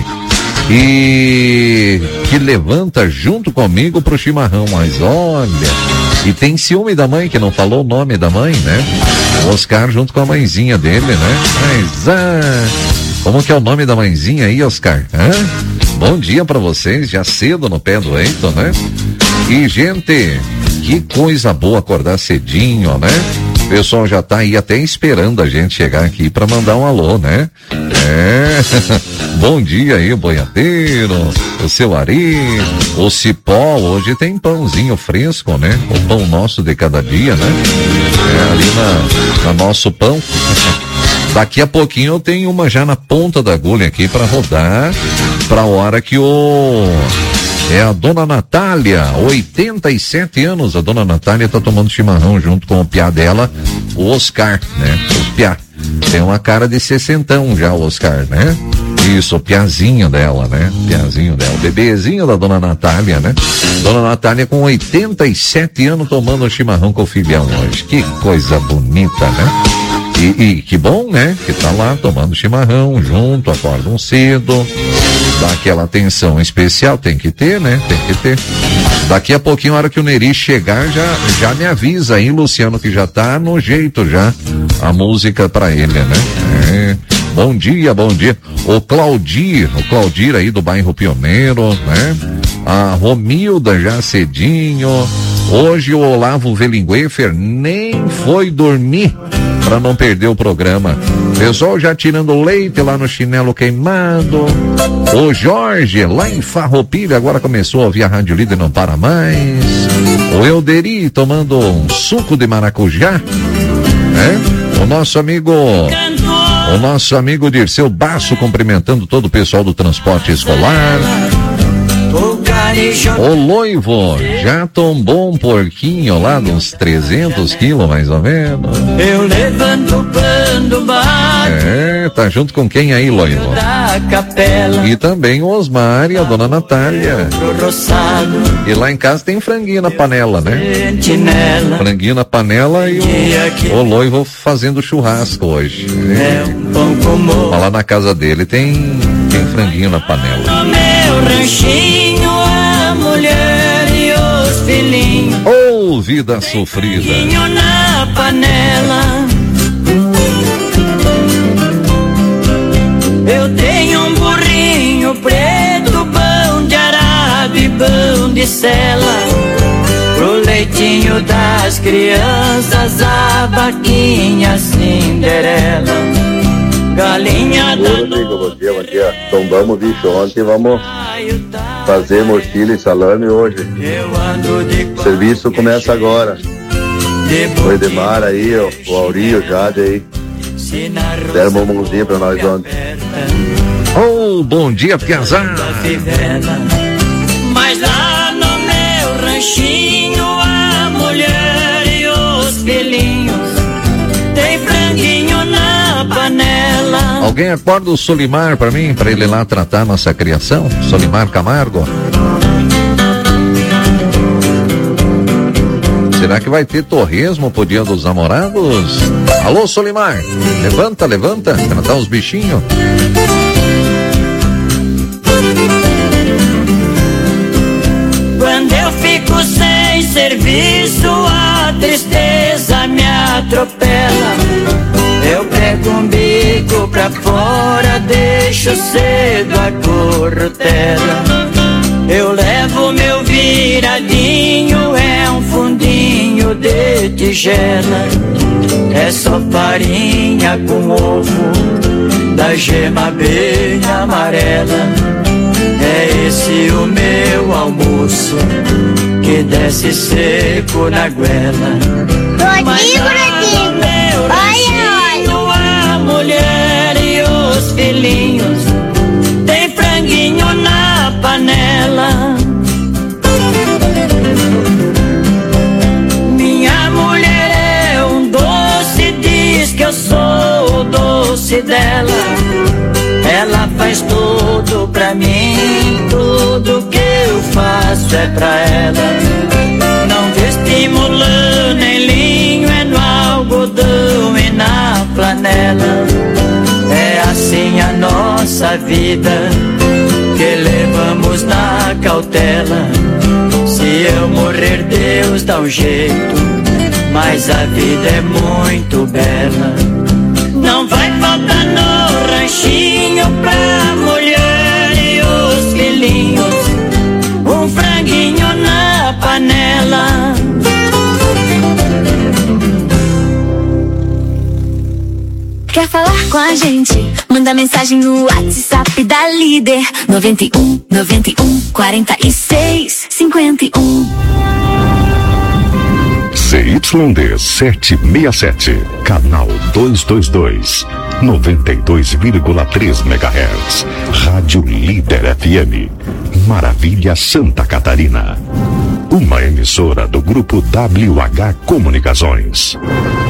E que levanta junto comigo pro chimarrão, mas olha, e tem ciúme da mãe, que não falou o nome da mãe, né? O Oscar junto com a mãezinha dele, né? Mas, ah, como que é o nome da mãezinha aí, Oscar? Hã? Bom dia pra vocês, já cedo no pé do Eito, né? E, gente, que coisa boa acordar cedinho, né? O pessoal já tá aí até esperando a gente chegar aqui pra mandar um alô, né? É, bom dia aí, o boiadeiro, o seu Ari, o Cipó, hoje tem pãozinho fresco, né? O pão nosso de cada dia, né? É, ali na, na nosso pão. Daqui a pouquinho eu tenho uma já na ponta da agulha aqui pra rodar, pra hora que o... É a dona Natália, oitenta e sete anos, a dona Natália tá tomando chimarrão junto com o piá dela, o Oscar, né? O piá. Tem uma cara de sessentão já, o Oscar, né? Isso, o piazinho dela, né? Piazinho dela, o bebezinho da dona Natália, né? Dona Natália com oitenta e sete anos tomando chimarrão com o filhão hoje. Que coisa bonita, né? E, e que bom, né? Que tá lá tomando chimarrão junto, acordam cedo, dá aquela atenção especial, tem que ter, né? Tem que ter. Daqui a pouquinho, a hora que o Neri chegar, já, já me avisa aí, Luciano, que já tá no jeito já, a música pra ele, né? É. Bom dia, bom dia. O Claudir, o Claudir aí do bairro Pioneiro, né? A Romilda já cedinho. Hoje o Olavo Velinguefer nem foi dormir para não perder o programa. Pessoal já tirando leite lá no chinelo queimado. O Jorge, lá em Farroupilha, agora começou a ouvir a Rádio Líder, não para mais. O Euderi tomando um suco de maracujá, né? O nosso amigo, o nosso amigo Dirceu Basso cumprimentando todo o pessoal do transporte escolar. O Loivo já tombou um porquinho lá de uns trezentos quilos, mais ou menos. Eu levanto o pano, bate É, tá junto com quem aí, Loivo? da capela. E também o Osmar e a dona Natália. Pro roçado, E lá em casa tem franguinho na panela, né? sentinela. Franguinho na panela e o, o Loivo fazendo churrasco hoje. É um pão com Mas lá na casa dele tem, tem franguinho na panela. no meu ranchinho, a mulher e os filhinhos. Ô, vida sofrida. Franguinho na panela. Eu tenho um burrinho preto, pão de arado e pão de sela. Pro leitinho das crianças, a vaquinha Cinderela. Galinha da Oi, amigo, bom dia, bom dia. Tombamos bicho ontem, vamos fazer morcilha e salame hoje. O serviço começa agora. O Edemar aí, ó, o Auri, o Jade aí. Deram uma mãozinha pra nós ontem. Oh, bom dia, Piazada. Mas lá no meu ranchinho, a mulher e os filhinhos tem franguinho na panela. Alguém acorda o Solimar pra mim, pra ele ir lá tratar nossa criação? Solimar Camargo. Será que vai ter torresmo pro Dia dos Namorados? Alô, Solimar, levanta, levanta, tratar os bichinhos. Quando eu fico sem serviço, a tristeza me atropela. Eu pego um bico pra fora, deixo cedo a corrutela. Eu levo meu viradinho, é um fundinho de tigela. É só farinha com ovo, da gema bem amarela. É esse o meu almoço, que desce seco na goela. Mas lá no meu ranchinho, a mulher e os filhinhos tem franguinho na panela. Minha mulher é um doce, diz que eu sou o doce dela. Ela faz tudo pra mim, tudo que eu faço é pra ela. Não vestimos lã nem linho, é no algodão e na flanela. É assim a nossa vida, que levamos na cautela. Se eu morrer, Deus dá um jeito, mas a vida é muito bela. Não vai faltar no ranchinho pra mulher e os filhinhos um franguinho na panela. Quer falar com a gente? Manda mensagem no WhatsApp da Líder noventa e um, noventa e um, quarenta e seis, cinquenta e um. C Y D setecentos e sessenta e sete, canal duzentos e vinte e dois, noventa e dois vírgula três megahertz, Rádio Líder F M, Maravilha, Santa Catarina. Uma emissora do grupo W H Comunicações.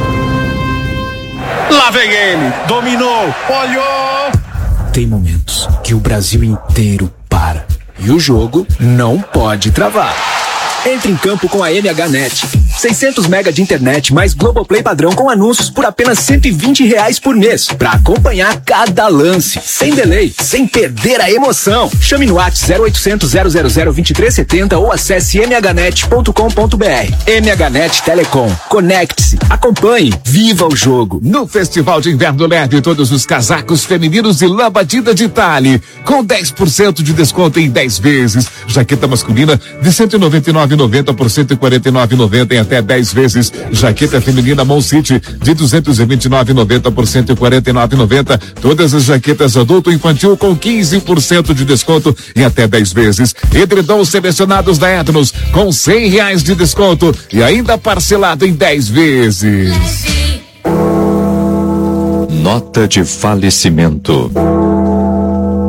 Lá vem ele, dominou, olhou. Tem momentos que o Brasil inteiro para e o jogo não pode travar. Entre em campo com a M H Net. seiscentos mega de internet mais Globoplay padrão com anúncios por apenas cento e vinte reais por mês. Pra acompanhar cada lance, sem delay, sem perder a emoção. Chame no WhatsApp zero oitocentos, zero zero zero, vinte e três setenta ou acesse m h net ponto com ponto b r. M H Net Telecom. Conecte-se, acompanhe, viva o jogo. No Festival de Inverno Leve, todos os casacos femininos e lã batida de Itália, com dez por cento de desconto em dez vezes. Jaqueta masculina de cento e noventa e nove reais e noventa centavos por cento e quarenta e nove reais e noventa centavos em até dez vezes. Jaqueta feminina Mon City de duzentos e vinte e nove reais e noventa centavos por cento e quarenta e nove reais e noventa centavos. Todas as jaquetas adulto e infantil com quinze por cento de desconto em até dez vezes. Edredons selecionados da Etnos com cem reais de desconto e ainda parcelado em dez vezes. Nota de falecimento.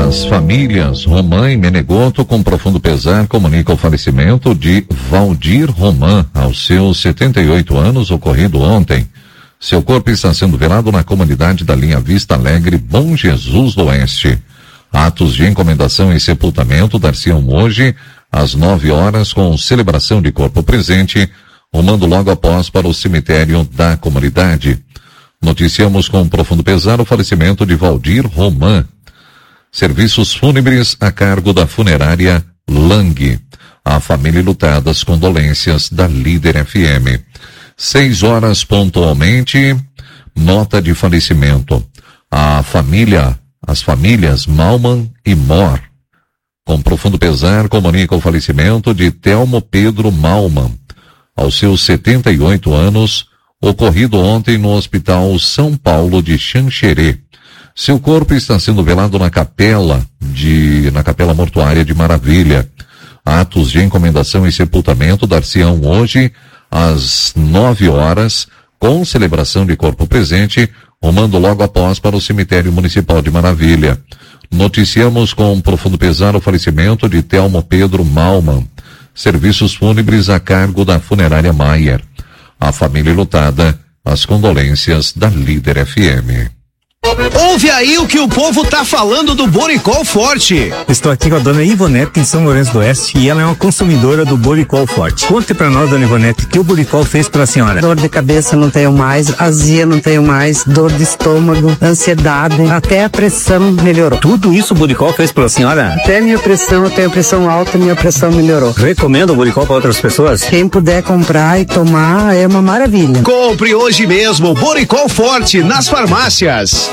As famílias Roman e Menegoto, com profundo pesar, comunicam o falecimento de Valdir Roman, aos seus setenta e oito anos, ocorrido ontem. Seu corpo está sendo velado na comunidade da linha Vista Alegre, Bom Jesus do Oeste. Atos de encomendação e sepultamento dar-se-ão hoje, às nove horas, com celebração de corpo presente, rumando logo após para o cemitério da comunidade. Noticiamos com profundo pesar o falecimento de Valdir Roman. Serviços fúnebres a cargo da funerária Lang. A família enlutada, as condolências da Líder F M. Seis horas pontualmente, nota de falecimento. A família, as famílias Malman e Mor, com profundo pesar, comunica o falecimento de Telmo Pedro Malman, aos seus setenta e oito anos, ocorrido ontem no Hospital São Paulo de Xanxerê. Seu corpo está sendo velado na capela de, na capela mortuária de Maravilha. Atos de encomendação e sepultamento dar-se-ão hoje, às nove horas, com celebração de corpo presente, rumando logo após para o cemitério municipal de Maravilha. Noticiamos com profundo pesar o falecimento de Telmo Pedro Malman. Serviços fúnebres a cargo da funerária Maier. A família enlutada, as condolências da Líder F M. Ouve aí o que o povo tá falando do Boricol Forte. Estou aqui com a dona Ivonete em São Lourenço do Oeste e ela é uma consumidora do Boricol Forte. Conte pra nós, dona Ivonete, o que o Boricol fez pra senhora. Dor de cabeça não tenho mais, azia não tenho mais, dor de estômago, ansiedade, até a pressão melhorou. Tudo isso o Boricol fez pra senhora? Até minha pressão, eu tenho pressão alta, minha pressão melhorou. Recomenda o Boricol pra outras pessoas? Quem puder comprar e tomar é uma maravilha. Compre hoje mesmo o Boricol Forte nas farmácias.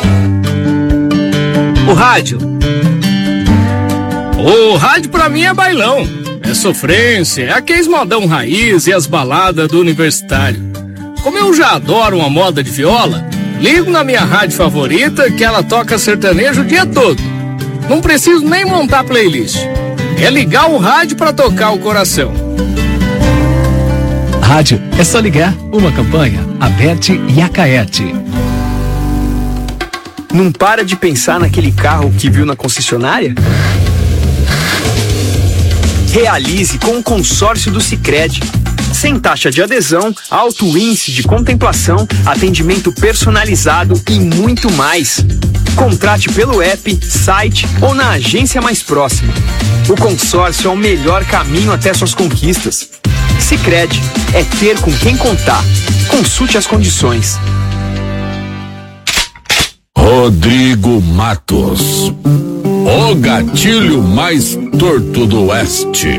O rádio. O rádio pra mim é bailão, é sofrência, é aqueles modão raiz e as baladas do universitário. Como eu já adoro uma moda de viola, ligo na minha rádio favorita que ela toca sertanejo o dia todo. Não preciso nem montar playlist. É ligar o rádio pra tocar o coração. Rádio, é só ligar. Uma campanha, Aberte e Acaete. Não para de pensar naquele carro que viu na concessionária? Realize com o consórcio do Sicredi. Sem taxa de adesão, alto índice de contemplação, atendimento personalizado e muito mais. Contrate pelo app, site ou na agência mais próxima. O consórcio é o melhor caminho até suas conquistas. Sicredi é ter com quem contar. Consulte as condições. Rodrigo Matos, o gatilho mais torto do Oeste.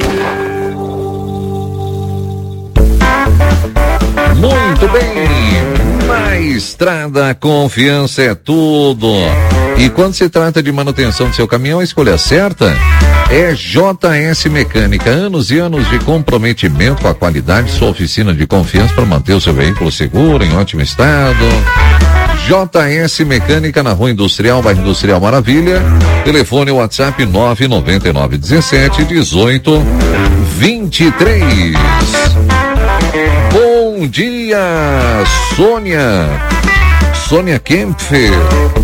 Muito bem, na estrada, confiança é tudo. E quando se trata de manutenção do seu caminhão, a escolha certa é J S Mecânica. Anos e anos de comprometimento com a qualidade, sua oficina de confiança para manter o seu veículo seguro, em ótimo estado. J S Mecânica, na Rua Industrial, bairro Industrial Maravilha. Telefone WhatsApp nove nove nove um sete um oito dois três. Bom dia, Sônia. Sônia Kempfer.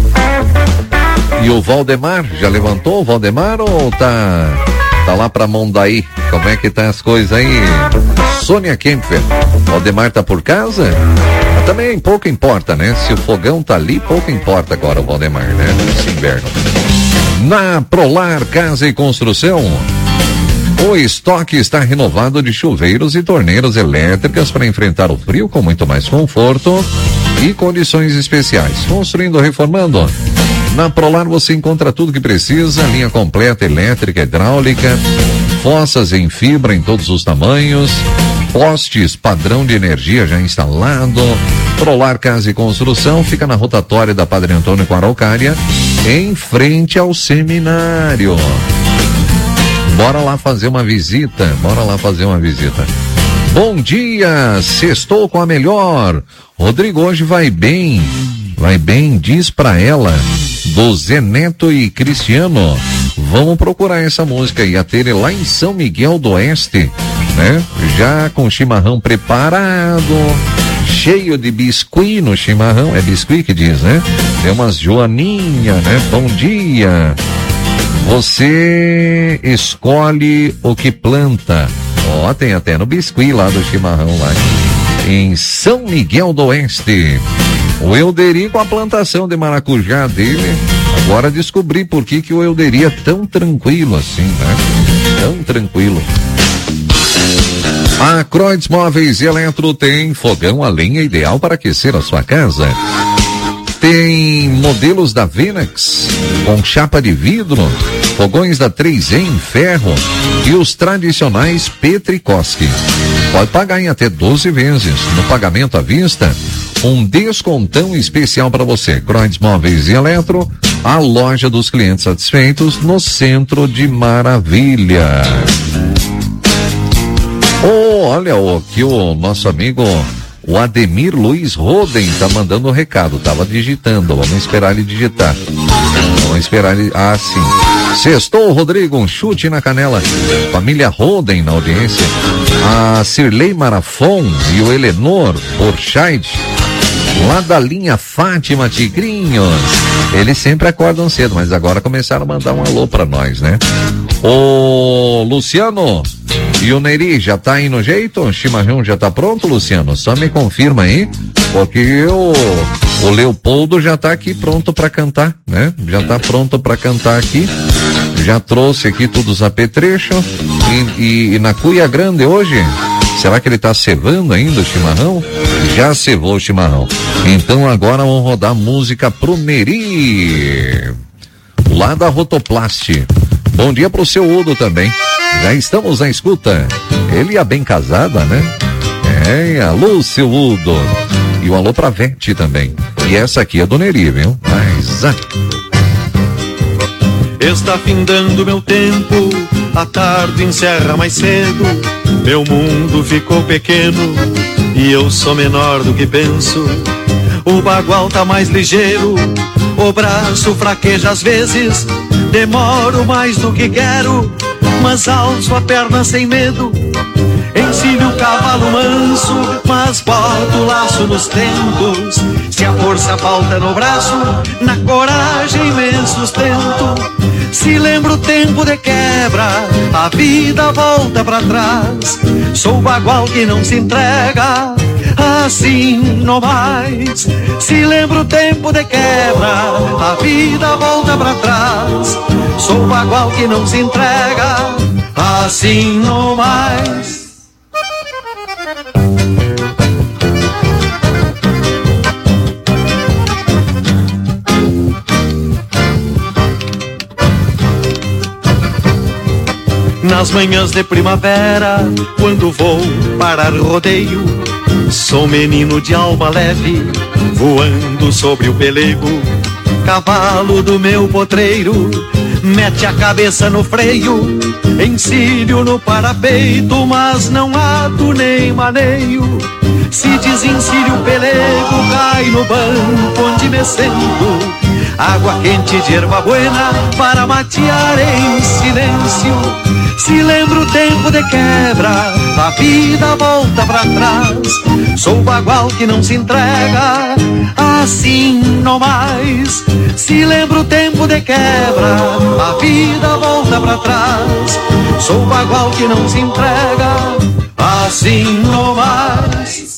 E o Valdemar, já levantou o Valdemar ou tá, tá lá pra Mondaí? Como é que tá as coisas aí? Sônia Kempfer. Valdemar tá por casa? Mas também pouco importa, né? Se o fogão tá ali, pouco importa agora o Valdemar, né? Nesse inverno. Na Prolar Casa e Construção, o estoque está renovado de chuveiros e torneiras elétricas para enfrentar o frio com muito mais conforto e condições especiais. Construindo ou reformando? Na Prolar você encontra tudo que precisa, linha completa elétrica, hidráulica, fossas em fibra em todos os tamanhos, postes padrão de energia já instalado. Prolar Casa e Construção fica na rotatória da Padre Antônio com Araucária, em frente ao seminário. Bora lá fazer uma visita, bora lá fazer uma visita. Bom dia, sextou com a melhor. Rodrigo hoje vai bem, vai bem, diz pra ela, do Zé Neto e Cristiano. Vamos procurar essa música aí, a ter lá em São Miguel do Oeste, né? Já com chimarrão preparado, cheio de biscuit no chimarrão, é biscuit que diz, né? Tem umas joaninha, né? Bom dia. Você escolhe o que planta. Ó, oh, tem até no biscuit lá do chimarrão lá. Em São Miguel do Oeste. O Euderi com a plantação de maracujá dele. Agora descobri por que que o Euderi é tão tranquilo assim, né? Tão tranquilo. A Croix Móveis e Eletro tem fogão a lenha ideal para aquecer a sua casa. Tem modelos da Venex com chapa de vidro, fogões da três E em ferro e os tradicionais Petrikoski. Pode pagar em até doze vezes. No pagamento à vista, um descontão especial para você. Croix Móveis e Eletro, a loja dos clientes satisfeitos no centro de Maravilha. Oh, olha o que o nosso amigo o Ademir Luiz Roden tá mandando um recado, tava digitando, vamos esperar ele digitar. Vamos esperar ele, ah sim. Sextou, Rodrigo, um chute na canela. Família Roden na audiência. A Cirlei Marafon e o Eleanor Borscheid, lá da linha Fátima Tigrinhos. Eles sempre acordam cedo, mas agora começaram a mandar um alô pra nós, né? Ô, Luciano e o Neri, já tá aí no jeito? O chimarrão já tá pronto, Luciano? Só me confirma aí, porque o, o Leopoldo já tá aqui pronto pra cantar, né? Já tá pronto pra cantar aqui. Já trouxe aqui todos os apetrechos. E, e, e na cuia grande hoje, será que ele tá cevando ainda o chimarrão? Já cevou o chimarrão. Então agora vamos rodar música pro Neri, lá da Rotoplast. Bom dia pro seu Udo também. Já estamos na escuta. Ele e a bem casada, né? É, alô, seu Udo. E o alô pra Vete também. E essa aqui é do Neri, viu? Mas... Ah. Está findando meu tempo, a tarde encerra mais cedo. Meu mundo ficou pequeno e eu sou menor do que penso. O bagual tá mais ligeiro, o braço fraqueja às vezes. Demoro mais do que quero, mas alço a perna sem medo. Ensino o cavalo manso, mas boto o laço nos tentos. Se a força falta no braço, na coragem me sustento. Se lembro o tempo de quebra, a vida volta pra trás. Sou bagual que não se entrega, assim não mais. Se lembro o tempo de quebra, a vida volta pra trás. Sou bagual que não se entrega, assim não mais. Nas manhãs de primavera, quando vou parar rodeio, sou menino de alma leve, voando sobre o pelego. Cavalo do meu potreiro, mete a cabeça no freio, encilho no parapeito, mas não ato nem maneio. Se desencilho o pelego, cai no banco onde me sento. Água quente de erva buena para matear em silêncio. Se lembro o tempo de quebra, a vida volta pra trás. Sou bagual que não se entrega, assim não mais. Se lembro o tempo de quebra, a vida volta pra trás. Sou bagual que não se entrega, assim não mais.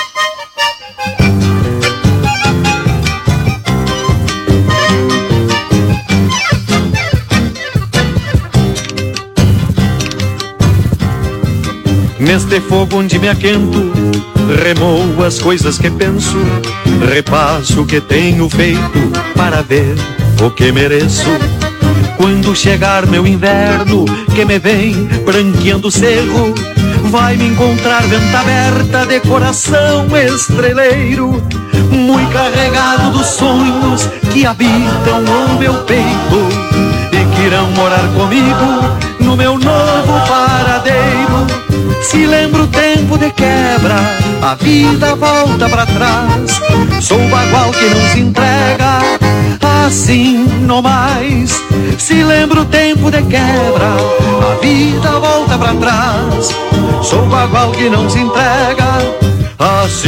Neste fogo onde me aquento, remoo as coisas que penso, repasso o que tenho feito para ver o que mereço. Quando chegar meu inverno, que me vem branqueando o cerro, vai me encontrar venta aberta de coração estreleiro, muito carregado dos sonhos que habitam o meu peito e que irão morar comigo no meu novo paradeiro. Se lembro o tempo de quebra, a vida volta pra trás. Sou bagual que não se entrega, assim não mais. Se lembro o tempo de quebra, a vida volta pra trás. Sou bagual que não se entrega,